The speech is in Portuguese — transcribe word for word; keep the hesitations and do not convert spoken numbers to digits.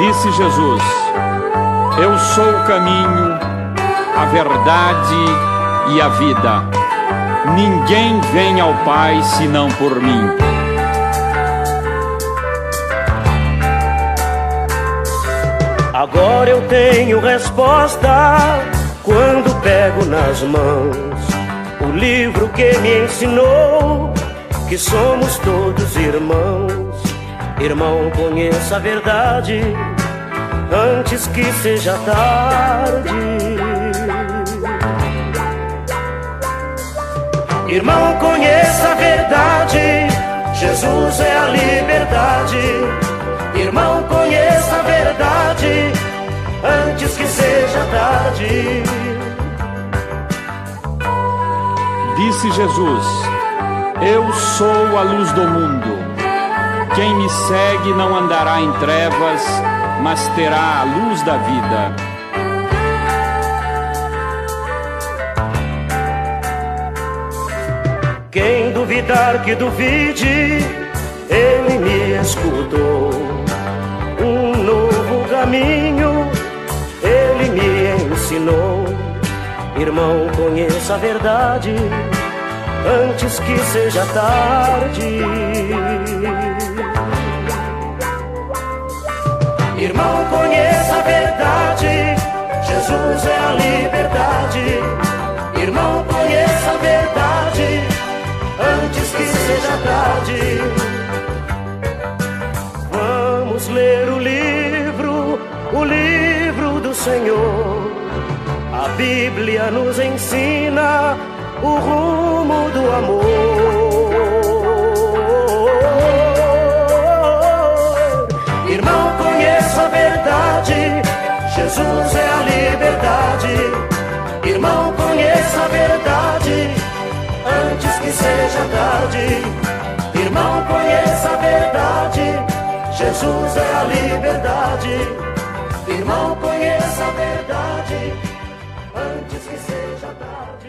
Disse Jesus: eu sou o caminho, a verdade e a vida. Ninguém vem ao Pai senão por mim. Agora eu tenho resposta quando pego nas mãos o livro que me ensinou que somos todos irmãos. Irmão, conheça a verdade antes que seja tarde. Irmão, conheça a verdade, Jesus é a liberdade. Irmão, conheça a verdade antes que seja tarde. Disse Jesus: eu sou a luz do mundo. Quem me segue não andará em trevas, mas terá a luz da vida. Quem duvidar que duvide, ele me escutou. Um novo caminho ele me ensinou. Irmão, conheça a verdade antes que seja tarde. Irmão, conheça a verdade, Jesus é a liberdade. Irmão, conheça a verdade antes que seja tarde. Vamos ler o livro, o livro do Senhor. A Bíblia nos ensina o rumo do amor. Irmão, conheça a verdade, Jesus é a liberdade. Irmão, conheça a verdade antes que seja tarde. Irmão, conheça a verdade, Jesus é a liberdade. Irmão, conheça a verdade antes que seja tarde.